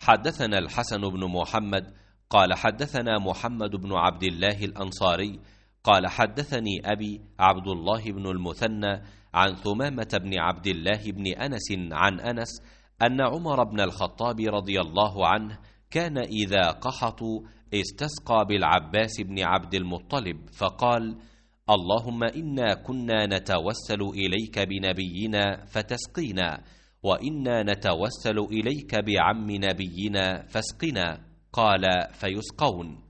حدثنا الحسن بن محمد قال حدثنا محمد بن عبد الله الأنصاري قال حدثني أبي عبد الله بن المثنى عن ثمامة بن عبد الله بن أنس عن أنس أن عمر بن الخطاب رضي الله عنه كان إذا قحطوا استسقى بالعباس بن عبد المطلب فقال: اللهم إنا كنا نتوسل إليك بنبينا فتسقينا، وإنا نتوسل إليك بعم نبينا فاسقنا. قال: فيسقون.